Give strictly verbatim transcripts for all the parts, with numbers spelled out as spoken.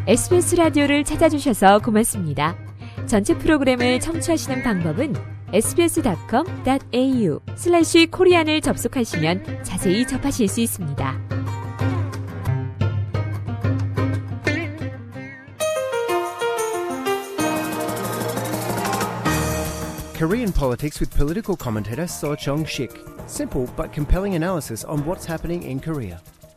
에스비에스 라디오를 찾아주셔서 고맙습니다. 전체 프로그램을 청취하시는 방법은 에스비에스닷컴 닷 에이유 슬래시 코리안을 접속하시면 자세히 접하실 수 있습니다. Korean politics with political commentator Seo Chong-sik. Simple but compelling analysis on what's happening in Korea.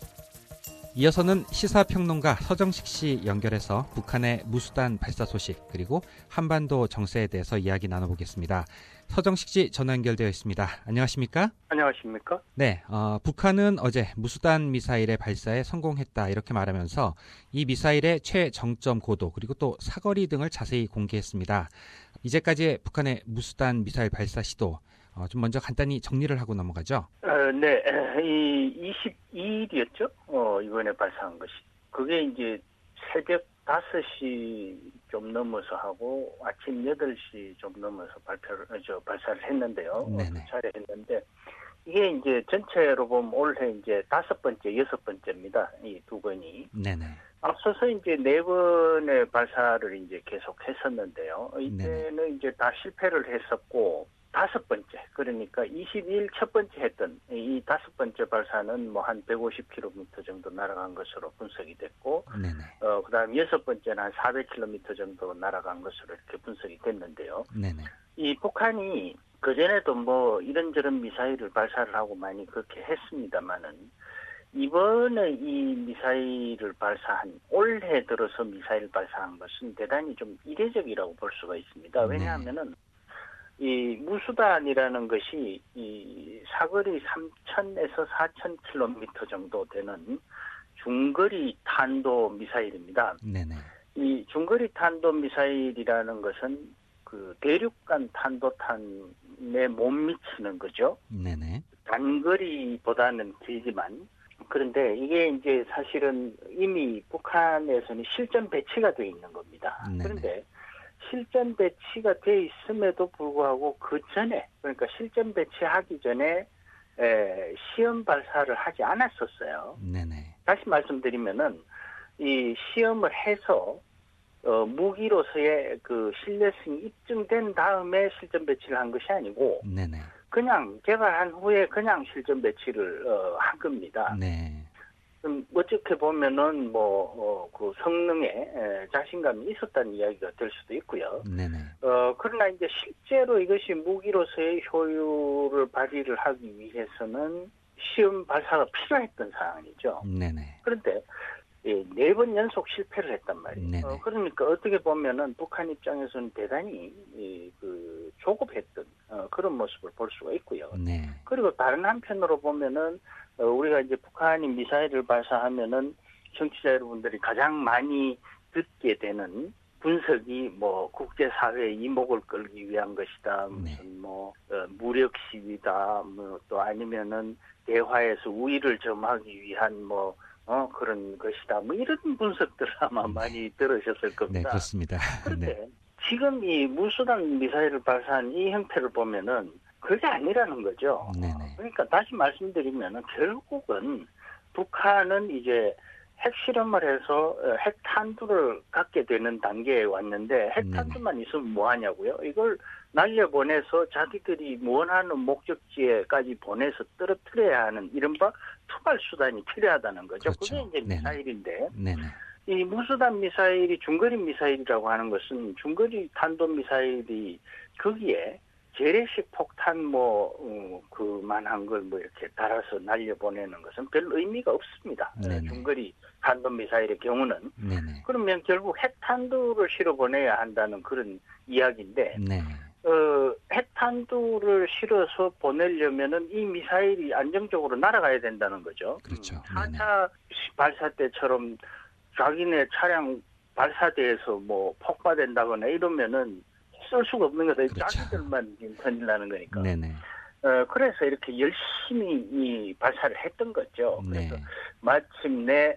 이어서는 시사평론가 서정식 씨 연결해서 북한의 무수단 발사 소식 그리고 한반도 정세에 대해서 이야기 나눠보겠습니다. 서정식 씨 전화 연결되어 있습니다. 안녕하십니까? 안녕하십니까? 네, 어, 북한은 어제 무수단 미사일의 발사에 성공했다 이렇게 말하면서 이 미사일의 최정점 고도 그리고 또 사거리 등을 자세히 공개했습니다. 이제까지의 북한의 무수단 미사일 발사 시도 어, 좀 먼저 간단히 정리를 하고 넘어가죠. 어, 네, 이 이십이 일이었죠. 어, 이번에 발사한 것이. 그게 이제 새벽 다섯 시 좀 넘어서 하고 아침 여덟 시 좀 넘어서 발표를, 저 발사를 했는데요. 네네. 어, 차례 했는데 이게 이제 전체로 보면 올해 이제 다섯 번째, 여섯 번째입니다. 이 두 번이. 네네. 앞서서 이제 네 번의 발사를 이제 계속 했었는데요. 이때는 네네. 이제 다 실패를 했었고. 다섯 번째, 그러니까 이십이 일 첫 번째 했던 이 다섯 번째 발사는 뭐 한 백오십 킬로미터 정도 날아간 것으로 분석이 됐고, 네네. 어, 그 다음 여섯 번째는 한 사백 킬로미터 정도 날아간 것으로 이렇게 분석이 됐는데요. 네네. 이 북한이 그전에도 뭐 이런저런 미사일을 발사를 하고 많이 그렇게 했습니다만은, 이번에 이 미사일을 발사한, 올해 들어서 미사일 발사한 것은 대단히 좀 이례적이라고 볼 수가 있습니다. 왜냐하면은, 이 무수단이라는 것이 이 사거리 삼천에서 사천 킬로미터 정도 되는 중거리 탄도 미사일입니다. 네네. 이 중거리 탄도 미사일이라는 것은 그 대륙간 탄도탄에 못 미치는 거죠. 네네. 단거리보다는 길지만 그런데 이게 이제 사실은 이미 북한에서는 실전 배치가 돼 있는 겁니다. 네네. 그런데 실전 배치가 돼 있음에도 불구하고 그 전에, 그러니까 실전 배치하기 전에 에, 시험 발사를 하지 않았었어요. 네네. 다시 말씀드리면은 이 시험을 해서 어, 무기로서의 그 신뢰성이 입증된 다음에 실전 배치를 한 것이 아니고, 네네. 그냥 개발한 후에 그냥 실전 배치를 어, 한 겁니다. 네. 좀 어떻게 보면은 뭐 그 어, 성능에 에, 자신감이 있었다는 이야기가 될 수도 있고요. 네네. 어 그러나 이제 실제로 이것이 무기로서의 효율을 발휘를 하기 위해서는 시험 발사가 필요했던 상황이죠. 네네. 그런데 예, 네 번 연속 실패를 했단 말이에요. 어, 그러니까 어떻게 보면은 북한 입장에서는 대단히 예, 그 조급했던 어, 그런 모습을 볼 수가 있고요. 네. 그리고 다른 한편으로 보면은 어, 우리가 이제 북한이 미사일을 발사하면은 청취자 여러분들이 가장 많이 듣게 되는 분석이 뭐 국제사회의 이목을 끌기 위한 것이다. 무슨 네. 뭐 어, 무력 시위다. 뭐 또 아니면은 대화에서 우위를 점하기 위한 뭐 어 그런 것이다. 뭐 이런 분석들을 아마 네. 많이 들으셨을 겁니다. 네, 그렇습니다. 그런데 네. 지금 이 무수단 미사일을 발사한 이 형태를 보면은 그게 아니라는 거죠. 네네. 그러니까 다시 말씀드리면은 결국은 북한은 이제 핵실험을 해서 핵탄두를 갖게 되는 단계에 왔는데 핵탄두만 네네. 있으면 뭐하냐고요? 이걸 날려보내서 자기들이 원하는 목적지에까지 보내서 떨어뜨려야 하는 이른바 투발 수단이 필요하다는 거죠. 그렇죠. 그게 이제 미사일인데 네네. 이 무수단 미사일이 중거리 미사일이라고 하는 것은 중거리 탄도미사일이 거기에 재래식 폭탄 뭐 어, 그만한 걸 뭐 이렇게 달아서 날려보내는 것은 별 의미가 없습니다. 네네. 중거리 탄도미사일의 경우는. 네네. 그러면 결국 핵탄두를 실어보내야 한다는 그런 이야기인데 네. 어, 핵탄두를 실어서 보내려면은 이 미사일이 안정적으로 날아가야 된다는 거죠. 그렇죠. 사 차 발사 때처럼 자기네 차량 발사대에서 뭐 폭파된다거나 이러면은 쓸 수가 없는 거다. 그렇죠. 자기들만 큰일 나는 거니까. 네네. 어, 그래서 이렇게 열심히 이 발사를 했던 거죠. 네. 그래서 마침내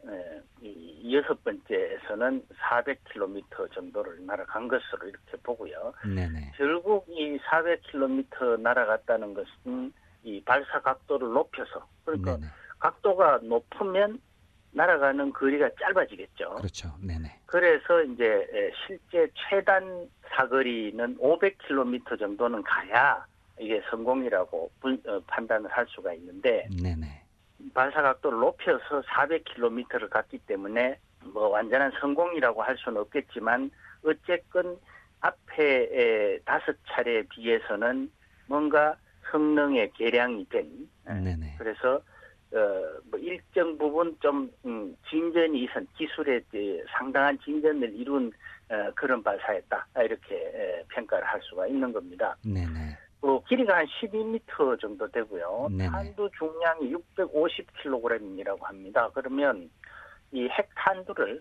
이 여섯 번째에서는 사백 킬로미터 정도를 날아간 것으로 이렇게 보고요. 네네. 결국 이 사백 킬로미터 날아갔다는 것은 이 발사 각도를 높여서 그러니까 네네. 각도가 높으면 날아가는 거리가 짧아지겠죠. 그렇죠. 네네. 그래서 이제 실제 최단 사거리는 오백 킬로미터 정도는 가야 이게 성공이라고 분, 어, 판단을 할 수가 있는데 네네. 발사 각도를 높여서 사백 킬로미터를 갔기 때문에 뭐 완전한 성공이라고 할 수는 없겠지만 어쨌건 앞에 다섯 차례에 비해서는 뭔가 성능의 개량이 된 네네. 그래서 어, 뭐 일정 부분 좀 음, 진전이 있은 기술의 상당한 진전을 이룬 어, 그런 발사였다 이렇게 에, 평가를 할 수가 있는 겁니다. 네네. 어, 길이가 한 십이 미터 정도 되고요. 네네. 탄두 중량이 육백오십 킬로그램이라고 합니다. 그러면 이 핵탄두를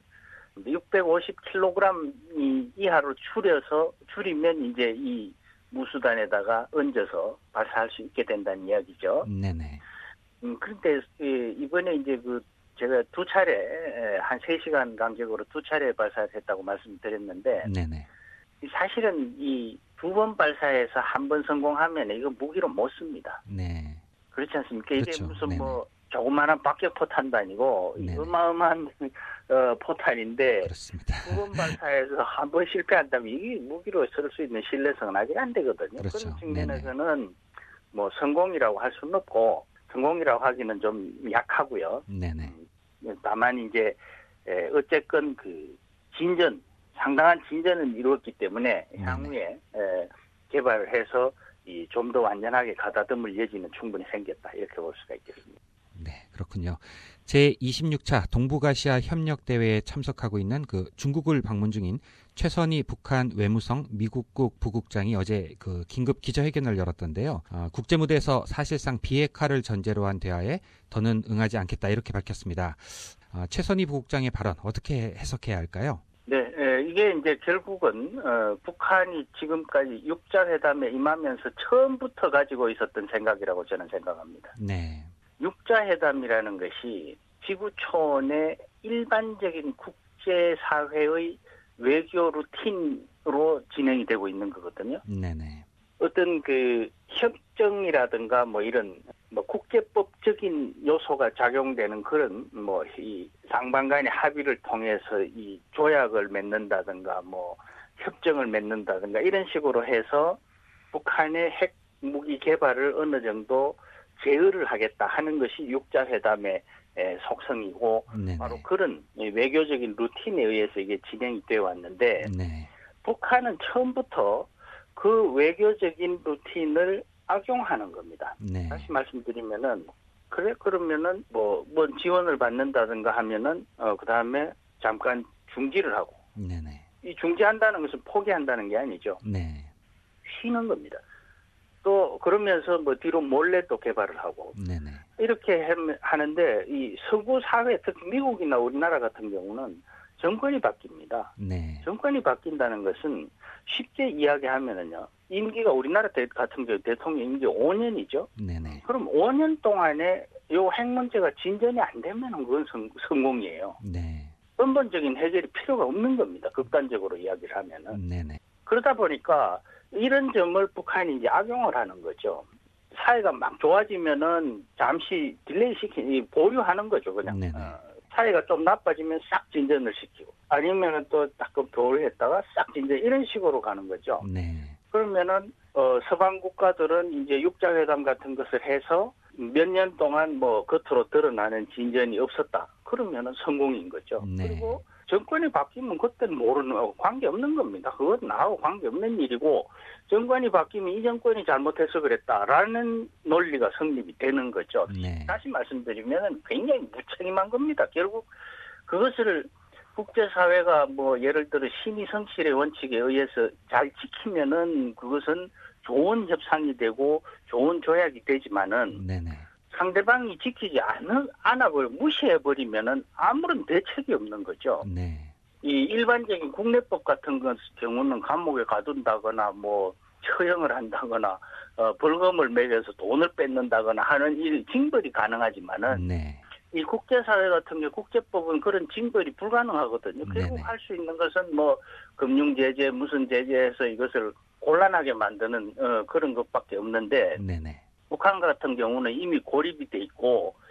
육백오십 킬로그램 이하로 줄여서 줄이면 이제 이 무수단에다가 얹어서 발사할 수 있게 된다는 이야기죠. 네네. 음, 그런데 이번에 이제 그 제가 두 차례 한 세 시간 간격으로 두 차례 발사를 했다고 말씀드렸는데 네네. 사실은 이 두 번 발사해서 한 번 성공하면 이거 무기로 못 씁니다. 네. 그렇지 않습니까? 그렇죠. 이게 무슨 네네. 뭐 조그마한 박격 포탄도 아니고 네네. 어마어마한 어, 포탄인데 그렇습니다. 두 번 발사해서 한 번 실패한다면 이게 무기로 쓸 수 있는 신뢰성은 아직 안 되거든요. 그렇죠. 그런 측면에서는 뭐 성공이라고 할 수는 없고 성공이라고 하기는 좀 약하고요. 네네. 다만 이제 어쨌건 그 진전 상당한 진전은 이루었기 때문에 향후에 에, 개발을 해서 이 좀 더 완전하게 가다듬을 여지는 충분히 생겼다 이렇게 볼 수가 있겠습니다. 네, 그렇군요. 제이십육 차 동북아시아 협력대회에 참석하고 있는 그 중국을 방문 중인 최선희 북한 외무성 미국국 부국장이 어제 그 긴급 기자회견을 열었던데요. 어, 국제무대에서 사실상 비핵화를 전제로 한 대화에 더는 응하지 않겠다 이렇게 밝혔습니다. 어, 최선희 부국장의 발언 어떻게 해석해야 할까요? 네, 에, 이게 이제 결국은 어, 북한이 지금까지 육자회담에 임하면서 처음부터 가지고 있었던 생각이라고 저는 생각합니다. 네. 육자회담이라는 것이 지구촌의 일반적인 국제사회의 외교 루틴으로 진행이 되고 있는 거거든요. 네네. 어떤 그 협정이라든가 뭐 이런 뭐 국제법적인 요소가 작용되는 그런 뭐 이 상방 간의 합의를 통해서 이 조약을 맺는다든가 뭐 협정을 맺는다든가 이런 식으로 해서 북한의 핵 무기 개발을 어느 정도 제어를 하겠다 하는 것이 육자회담의 속성이고 네네. 바로 그런 외교적인 루틴에 의해서 이게 진행이 되어 왔는데 네. 북한은 처음부터 그 외교적인 루틴을 악용하는 겁니다. 네. 다시 말씀드리면은 그래 그러면은 뭐, 뭐 지원을 받는다든가 하면은 어 그다음에 잠깐 중지를 하고 네네. 이 중지한다는 것은 포기한다는 게 아니죠. 네. 쉬는 겁니다. 또 그러면서 뭐 뒤로 몰래 또 개발을 하고 네네. 이렇게 하는데 이 서구 사회 특히 미국이나 우리나라 같은 경우는 정권이 바뀝니다. 네. 정권이 바뀐다는 것은 쉽게 이야기하면은요. 임기가 우리나라 같은 경우 대통령 임기 오 년이죠. 네네. 그럼 오 년 동안에 요 핵 문제가 진전이 안 되면은 그건 성, 성공이에요. 네. 근본적인 해결이 필요가 없는 겁니다. 극단적으로 이야기를 하면은. 네네. 그러다 보니까 이런 점을 북한이 이제 악용을 하는 거죠. 사회가 막 좋아지면은 잠시 딜레이 시키는, 보류하는 거죠, 그냥. 네네. 어, 사회가 좀 나빠지면 싹 진전을 시키고, 아니면은 또 조금 보류했다가 싹 진전, 이런 식으로 가는 거죠. 네. 그러면은, 어, 서방 국가들은 이제 육자회담 같은 것을 해서 몇 년 동안 뭐 겉으로 드러나는 진전이 없었다. 그러면은 성공인 거죠. 네. 그리고 정권이 바뀌면 그때는 모르는, 관계없는 겁니다. 그건 나하고 관계없는 일이고, 정권이 바뀌면 이 정권이 잘못해서 그랬다라는 논리가 성립이 되는 거죠. 네. 다시 말씀드리면 굉장히 무책임한 겁니다. 결국 그것을 국제사회가 뭐 예를 들어 신의성실의 원칙에 의해서 잘 지키면은 그것은 좋은 협상이 되고 좋은 조약이 되지만은 네네. 상대방이 지키지 않, 않아버려 무시해버리면은 아무런 대책이 없는 거죠. 네. 이 일반적인 국내법 같은 경우는 감옥에 가둔다거나 뭐 처형을 한다거나 어, 벌금을 매겨서 돈을 뺏는다거나 하는 일 징벌이 가능하지만은 네. 이 국제사회 같은 경우 국제법은 그런 징벌이 불가능하거든요. 결국 네네. 할 수 있는 것은 뭐 금융 제재 무슨 제재해서 이것을 곤란하게 만드는 어, 그런 것밖에 없는데 네네. 북한 같은 경우는 이미 고립이 돼 있고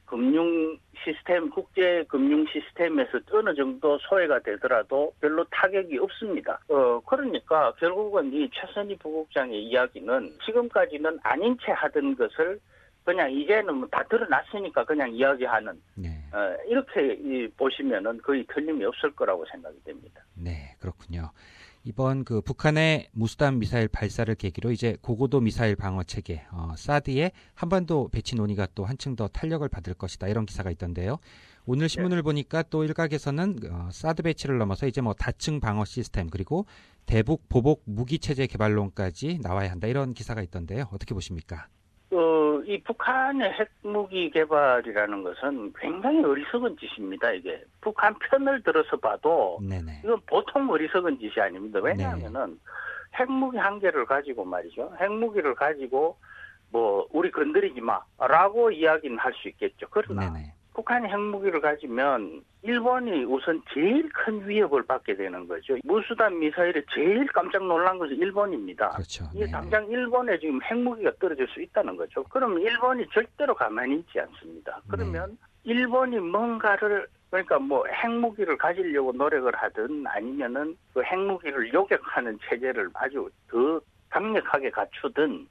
금융 시스템, 국제 금융 시스템에서 어느 정도 소외가 되더라도 별로 타격이 없습니다. 어, 그러니까 결국은 이 최선희 부국장의 이야기는 지금까지는 아닌 채 하던 것을 그냥 이제는 다 드러났으니까 그냥 이야기하는 네. 어, 이렇게 이, 보시면은 거의 틀림이 없을 거라고 생각이 됩니다. 네, 그렇군요. 이번 그 북한의 무수단 미사일 발사를 계기로 이제 고고도 미사일 방어 체계 어, 사드의 한반도 배치 논의가 또 한층 더 탄력을 받을 것이다 이런 기사가 있던데요. 오늘 신문을 네. 보니까 또 일각에서는 어, 사드 배치를 넘어서 이제 뭐 다층 방어 시스템 그리고 대북 보복 무기 체제 개발론까지 나와야 한다 이런 기사가 있던데요. 어떻게 보십니까? 어, 이 북한의 핵무기 개발이라는 것은 굉장히 어리석은 짓입니다, 이게. 북한 편을 들어서 봐도, 네네. 이건 보통 어리석은 짓이 아닙니다. 왜냐하면은, 네. 핵무기 한 개를 가지고 말이죠. 핵무기를 가지고, 뭐, 우리 건드리지 마, 라고 이야기는 할 수 있겠죠. 그러나, 네네. 북한이 핵무기를 가지면 일본이 우선 제일 큰 위협을 받게 되는 거죠. 무수단 미사일에 제일 깜짝 놀란 것은 일본입니다. 그렇죠. 이게 당장 일본에 지금 핵무기가 떨어질 수 있다는 거죠. 그러면 일본이 절대로 가만히 있지 않습니다. 그러면 네. 일본이 뭔가를 그러니까 뭐 핵무기를 가지려고 노력을 하든 아니면은 그 핵무기를 요격하는 체제를 아주 더 강력하게 갖추든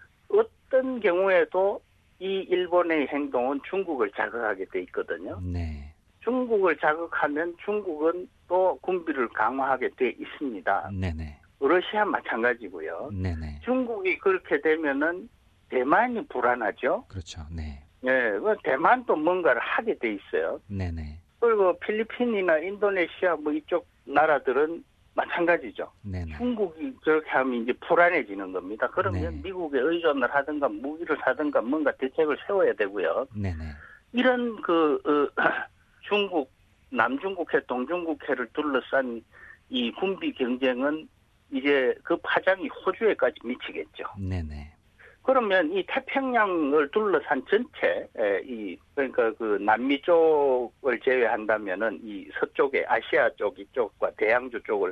어떤 경우에도 이 일본의 행동은 중국을 자극하게 돼 있거든요. 네. 중국을 자극하면 중국은 또 군비를 강화하게 돼 있습니다. 네네. 러시아 마찬가지고요. 네네. 중국이 그렇게 되면은 대만이 불안하죠. 그렇죠. 네. 네, 대만도 뭔가를 하게 돼 있어요. 네네. 그리고 필리핀이나 인도네시아 뭐 이쪽 나라들은 마찬가지죠. 네네. 중국이 그렇게 하면 이제 불안해지는 겁니다. 그러면 네. 미국에 의존을 하든가 무기를 사든가 뭔가 대책을 세워야 되고요. 네네. 이런 그 어, 중국, 남중국해, 동중국해를 둘러싼 이 군비 경쟁은 이제 그 파장이 호주에까지 미치겠죠. 네네. 그러면 이 태평양을 둘러싼 전체, 이, 그러니까 그 남미 쪽을 제외한다면은 이 서쪽에 아시아 쪽 이쪽과 대양주 쪽을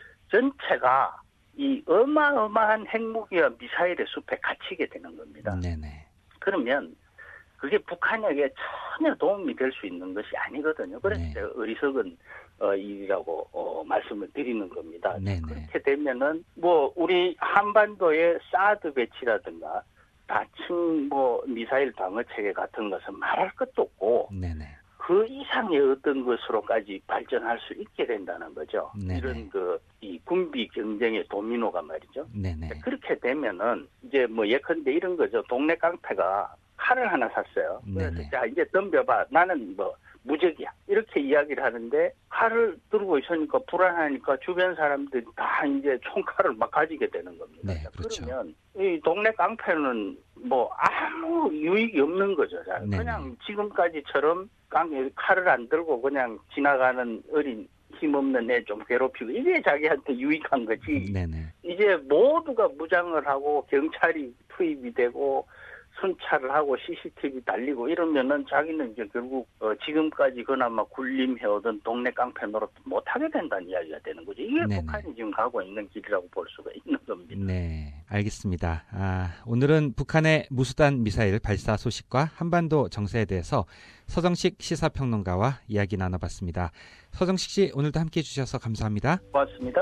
전체가 이 어마어마한 핵무기와 미사일의 숲에 갇히게 되는 겁니다. 네네. 그러면 그게 북한에게 전혀 도움이 될 수 있는 것이 아니거든요. 그래서 네. 제가 어리석은 어, 일이라고 어, 말씀을 드리는 겁니다. 네네. 그렇게 되면은 뭐 우리 한반도의 사드 배치라든가 다층 뭐 미사일 방어 체계 같은 것은 말할 것도 없고 네네. 그 이상의 어떤 것으로까지 발전할 수 있게 된다는 거죠. 네네. 이런 그 이 군비 경쟁의 도미노가 말이죠. 네네. 그렇게 되면은 이제 뭐 예컨대 이런 거죠. 동네 깡패가 칼을 하나 샀어요. 그래서 네네. 자 이제 덤벼봐. 나는 뭐 무적이야. 이렇게 이야기를 하는데 칼을 들고 있으니까 불안하니까 주변 사람들이 다 이제 총칼을 막 가지게 되는 겁니다. 네, 그렇죠. 그러면 이 동네 깡패는 뭐 아무 유익이 없는 거죠. 네네. 그냥 지금까지처럼 깡 칼을 안 들고 그냥 지나가는 어린 힘없는 애 좀 괴롭히고 이게 자기한테 유익한 거지. 네네. 이제 모두가 무장을 하고 경찰이 투입이 되고 순찰을 하고 씨씨티비 달리고 이러면은 자기는 이제 결국 어 지금까지 그나마 군림해오던 동네 깡패 노릇 못하게 된다는 이야기가 되는 거죠. 이게 네네. 북한이 지금 가고 있는 길이라고 볼 수가 있는 겁니다. 네, 알겠습니다. 아, 오늘은 북한의 무수단 미사일 발사 소식과 한반도 정세에 대해서 서정식 시사평론가와 이야기 나눠봤습니다. 서정식 씨, 오늘도 함께해 주셔서 감사합니다. 고맙습니다.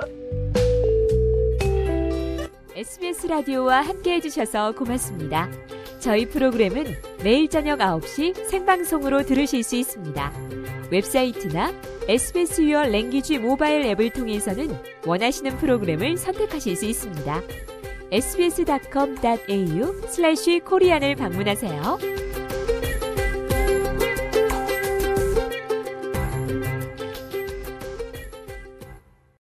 에스비에스 라디오와 함께해 주셔서 고맙습니다. 저희 프로그램은 매일 저녁 아홉 시 생방송으로 들으실 수 있습니다. 웹사이트나 에스비에스 유어 랭귀지 모바일 앱을 통해서는 원하시는 프로그램을 선택하실 수 있습니다. 에스비에스 닷컴 닷에이유 슬래시 코리안을 방문하세요.